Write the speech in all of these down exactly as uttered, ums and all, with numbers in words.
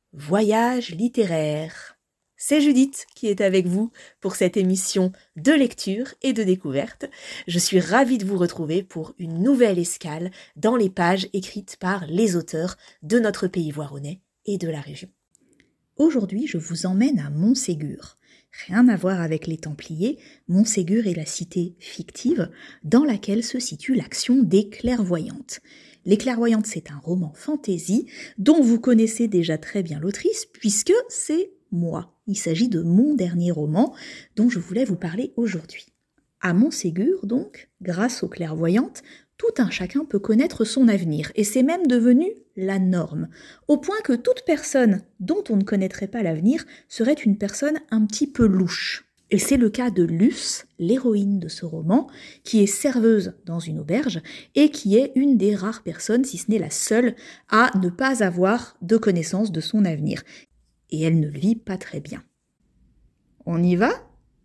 Voyage littéraire. C'est Judith qui est avec vous pour cette émission de lecture et de découverte. Je suis ravie de vous retrouver pour une nouvelle escale dans les pages écrites par les auteurs de notre pays voironnais et de la région. Aujourd'hui, je vous emmène à Montségur. Rien à voir avec les Templiers, Montségur est la cité fictive dans laquelle se situe l'action des Clairvoyantes. Les Clairvoyantes, c'est un roman fantasy dont vous connaissez déjà très bien l'autrice puisque c'est moi. Il s'agit de mon dernier roman dont je voulais vous parler aujourd'hui. À Montségur, donc, grâce aux Clairvoyantes, tout un chacun peut connaître son avenir et c'est même devenu la norme, au point que toute personne dont on ne connaîtrait pas l'avenir serait une personne un petit peu louche. Et c'est le cas de Luce, l'héroïne de ce roman, qui est serveuse dans une auberge et qui est une des rares personnes, si ce n'est la seule, à ne pas avoir de connaissance de son avenir. Et elle ne le vit pas très bien. On y va ?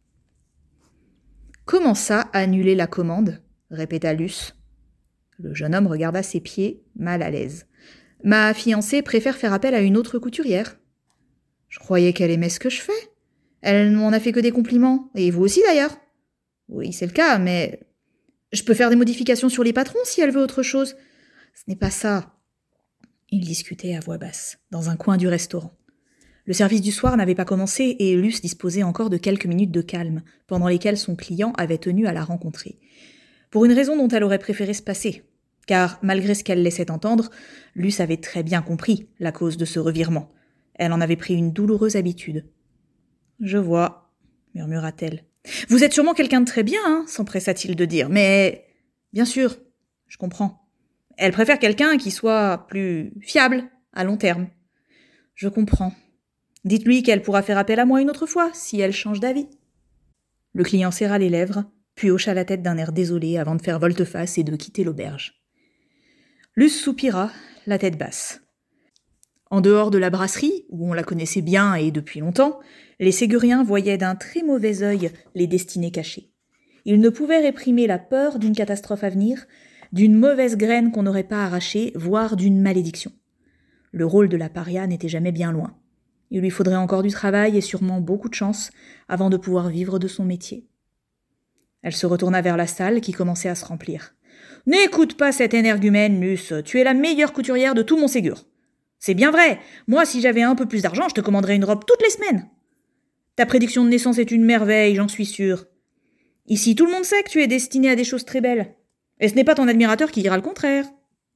Comment ça, annuler la commande ? Répéta Luce. Le jeune homme regarda ses pieds, mal à l'aise. Ma fiancée préfère faire appel à une autre couturière. Je croyais qu'elle aimait ce que je fais. Elle m'en a fait que des compliments, et vous aussi d'ailleurs. Oui, c'est le cas, mais je peux faire des modifications sur les patrons si elle veut autre chose. Ce n'est pas ça. Ils discutaient à voix basse, dans un coin du restaurant. Le service du soir n'avait pas commencé et Luce disposait encore de quelques minutes de calme, pendant lesquelles son client avait tenu à la rencontrer. Pour une raison dont elle aurait préféré se passer, car malgré ce qu'elle laissait entendre, Luce avait très bien compris la cause de ce revirement. Elle en avait pris une douloureuse habitude. « Je vois, » murmura-t-elle. « Vous êtes sûrement quelqu'un de très bien, hein, s'empressa-t-il de dire, mais... Bien sûr, je comprends. Elle préfère quelqu'un qui soit plus fiable à long terme. Je comprends. Dites-lui qu'elle pourra faire appel à moi une autre fois, si elle change d'avis. » Le client serra les lèvres, puis hocha la tête d'un air désolé avant de faire volte-face et de quitter l'auberge. Luce soupira, la tête basse. En dehors de la brasserie, où on la connaissait bien et depuis longtemps, les Séguriens voyaient d'un très mauvais œil les destinées cachées. Ils ne pouvaient réprimer la peur d'une catastrophe à venir, d'une mauvaise graine qu'on n'aurait pas arrachée, voire d'une malédiction. Le rôle de la paria n'était jamais bien loin. Il lui faudrait encore du travail et sûrement beaucoup de chance avant de pouvoir vivre de son métier. Elle se retourna vers la salle qui commençait à se remplir. « N'écoute pas cette énergumène, Luce, tu es la meilleure couturière de tout Montségur. C'est bien vrai, moi si j'avais un peu plus d'argent, je te commanderais une robe toutes les semaines. Ta prédiction de naissance est une merveille, j'en suis sûre. Ici, tout le monde sait que tu es destinée à des choses très belles. Et ce n'est pas ton admirateur qui dira le contraire. »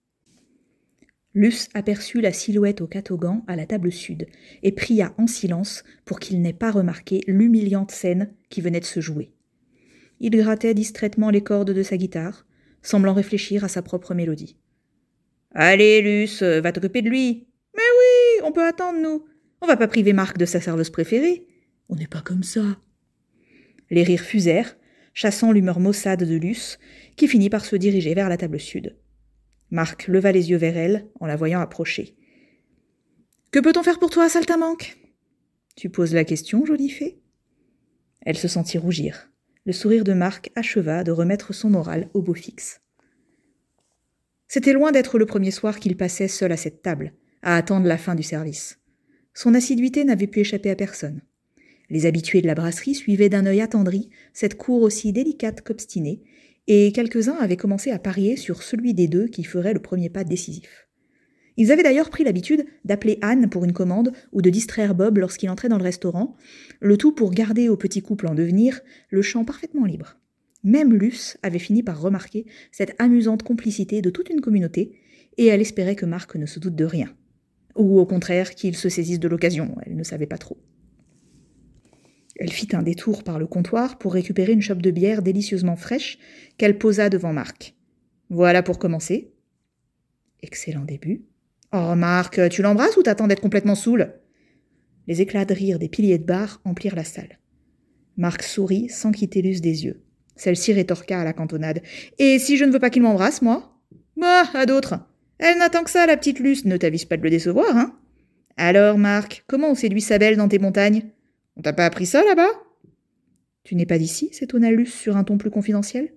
Luce aperçut la silhouette au catogan à la table sud et pria en silence pour qu'il n'ait pas remarqué l'humiliante scène qui venait de se jouer. Il grattait distraitement les cordes de sa guitare, semblant réfléchir à sa propre mélodie. « Allez, Luce, va t'occuper de lui. Mais oui, on peut attendre, nous. On va pas priver Marc de sa serveuse préférée. On n'est pas comme ça. » Les rires fusèrent, chassant l'humeur maussade de Luce, qui finit par se diriger vers la table sud. Marc leva les yeux vers elle, en la voyant approcher. « Que peut-on faire pour toi, saltimbanque ?»« Tu poses la question, jolie fée ?» Elle se sentit rougir. Le sourire de Marc acheva de remettre son moral au beau fixe. C'était loin d'être le premier soir qu'il passait seul à cette table, à attendre la fin du service. Son assiduité n'avait pu échapper à personne. Les habitués de la brasserie suivaient d'un œil attendri cette cour aussi délicate qu'obstinée, et quelques-uns avaient commencé à parier sur celui des deux qui ferait le premier pas décisif. Ils avaient d'ailleurs pris l'habitude d'appeler Anne pour une commande ou de distraire Bob lorsqu'il entrait dans le restaurant, le tout pour garder au petit couple en devenir le champ parfaitement libre. Même Luce avait fini par remarquer cette amusante complicité de toute une communauté, et elle espérait que Marc ne se doute de rien. Ou au contraire, qu'il se saisisse de l'occasion, elle ne savait pas trop. Elle fit un détour par le comptoir pour récupérer une chope de bière délicieusement fraîche qu'elle posa devant Marc. « Voilà pour commencer. » Excellent début. « Oh, Marc, tu l'embrasses ou t'attends d'être complètement saoul ?» Les éclats de rire des piliers de bar emplirent la salle. Marc sourit sans quitter Luce des yeux. Celle-ci rétorqua à la cantonade. « Et si je ne veux pas qu'il m'embrasse, moi ?»« Bah, à d'autres. Elle n'attend que ça, la petite Luce, ne t'avise pas de le décevoir, hein ?»« Alors, Marc, comment on séduit sa belle dans tes montagnes ? On t'a pas appris ça, là-bas ?»« Tu n'es pas d'ici ?» s'étonna Luce sur un ton plus confidentiel.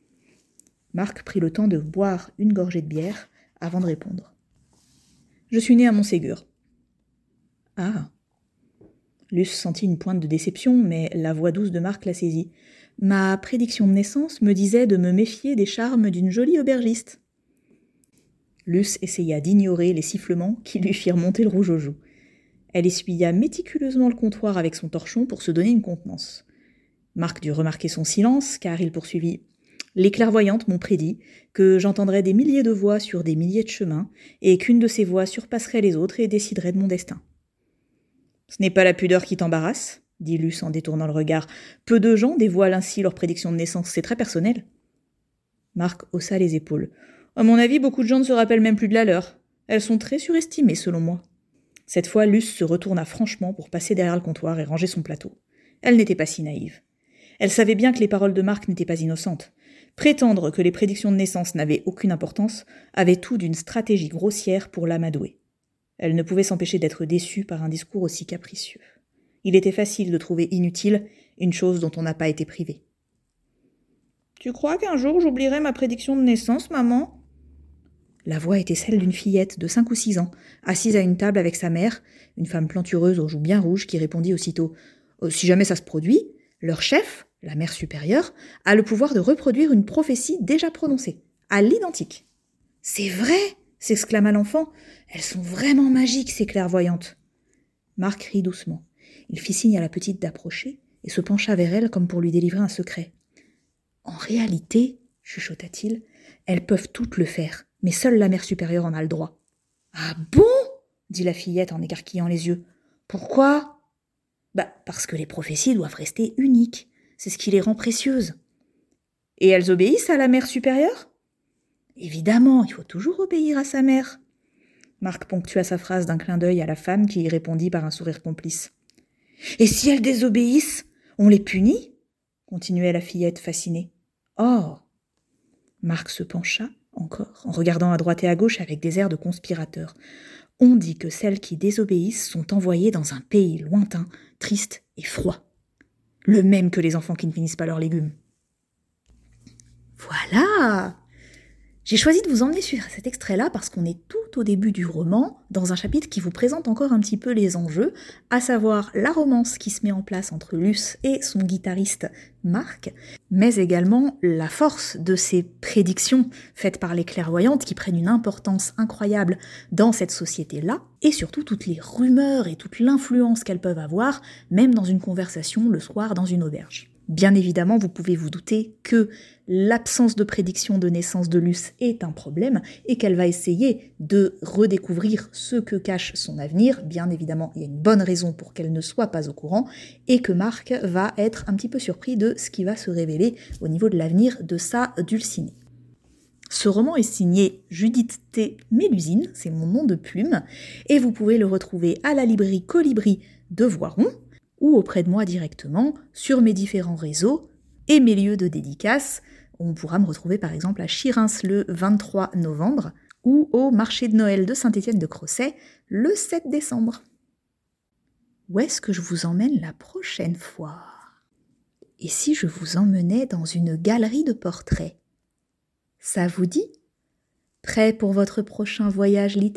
Marc prit le temps de boire une gorgée de bière avant de répondre. « Je suis né à Montségur. » Ah. Luce sentit une pointe de déception, mais la voix douce de Marc la saisit. Ma prédiction de naissance me disait de me méfier des charmes d'une jolie aubergiste. Luce essaya d'ignorer les sifflements qui lui firent monter le rouge aux joues. Elle essuya méticuleusement le comptoir avec son torchon pour se donner une contenance. Marc dut remarquer son silence, car il poursuivit. Les clairvoyantes m'ont prédit que j'entendrais des milliers de voix sur des milliers de chemins, et qu'une de ces voix surpasserait les autres et déciderait de mon destin. « Ce n'est pas la pudeur qui t'embarrasse ?» dit Luce en détournant le regard. « Peu de gens dévoilent ainsi leur prédiction de naissance, c'est très personnel. » Marc haussa les épaules. « À mon avis, beaucoup de gens ne se rappellent même plus de la leur. Elles sont très surestimées, selon moi. » Cette fois, Luce se retourna franchement pour passer derrière le comptoir et ranger son plateau. Elle n'était pas si naïve. Elle savait bien que les paroles de Marc n'étaient pas innocentes. Prétendre que les prédictions de naissance n'avaient aucune importance avait tout d'une stratégie grossière pour l'amadouer. Elle ne pouvait s'empêcher d'être déçue par un discours aussi capricieux. Il était facile de trouver inutile une chose dont on n'a pas été privé. « Tu crois qu'un jour j'oublierai ma prédiction de naissance, maman ?» La voix était celle d'une fillette de cinq ou six ans, assise à une table avec sa mère, une femme plantureuse aux joues bien rouges qui répondit aussitôt « Si jamais ça se produit, leur chef, la mère supérieure, a le pouvoir de reproduire une prophétie déjà prononcée, à l'identique. »« C'est vrai !» s'exclama l'enfant. « Elles sont vraiment magiques, ces clairvoyantes. » Marc rit doucement. Il fit signe à la petite d'approcher et se pencha vers elle comme pour lui délivrer un secret. « En réalité, chuchota-t-il, elles peuvent toutes le faire, mais seule la mère supérieure en a le droit. »« Ah bon ?» dit la fillette en écarquillant les yeux. « Pourquoi ?»« Bah, parce que les prophéties doivent rester uniques. C'est ce qui les rend précieuses. »« Et elles obéissent à la mère supérieure ?»« Évidemment, il faut toujours obéir à sa mère. » Marc ponctua sa phrase d'un clin d'œil à la femme qui y répondit par un sourire complice. « Et si elles désobéissent, on les punit ?» continuait la fillette fascinée. « Oh !» Marc se pencha encore, en regardant à droite et à gauche avec des airs de conspirateur. « On dit que celles qui désobéissent sont envoyées dans un pays lointain, triste et froid. Le même que les enfants qui ne finissent pas leurs légumes. » Voilà ! J'ai choisi de vous emmener sur cet extrait-là parce qu'on est tout au début du roman, dans un chapitre qui vous présente encore un petit peu les enjeux, à savoir la romance qui se met en place entre Luce et son guitariste Marc, mais également la force de ces prédictions faites par les clairvoyantes qui prennent une importance incroyable dans cette société-là, et surtout toutes les rumeurs et toute l'influence qu'elles peuvent avoir, même dans une conversation le soir dans une auberge. Bien évidemment, vous pouvez vous douter que l'absence de prédiction de naissance de Luce est un problème et qu'elle va essayer de redécouvrir ce que cache son avenir. Bien évidemment, il y a une bonne raison pour qu'elle ne soit pas au courant et que Marc va être un petit peu surpris de ce qui va se révéler au niveau de l'avenir de sa dulcinée. Ce roman est signé Judith T. Mélusine, c'est mon nom de plume, et vous pouvez le retrouver à la librairie Colibri de Voiron, ou auprès de moi directement, sur mes différents réseaux et mes lieux de dédicace. On pourra me retrouver par exemple à Chirins le vingt-trois novembre ou au marché de Noël de Saint-Étienne-de-Crossay le sept décembre. Où est-ce que je vous emmène la prochaine fois ? Et si je vous emmenais dans une galerie de portraits ? Ça vous dit ? Prêt pour votre prochain voyage littéraire ?